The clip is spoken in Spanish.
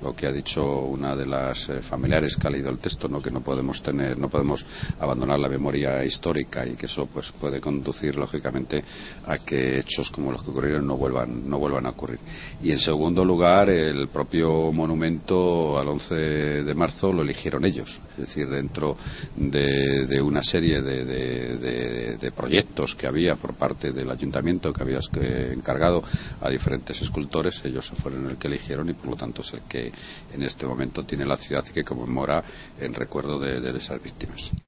lo que ha dicho una de las familiares que ha leído el texto, ¿no? Que no podemos abandonar la memoria histórica y que eso pues puede conducir lógicamente a que hechos como los que ocurrieron no vuelvan a ocurrir. Y en segundo lugar, el propio monumento al 11 de marzo lo eligieron ellos, es decir, dentro de una serie de proyectos que había por parte del ayuntamiento, que había encargado a diferentes escultores, ellos fueron el que eligieron y por lo tanto es el que en este momento tiene la ciudad y que conmemora en recuerdo de esas víctimas.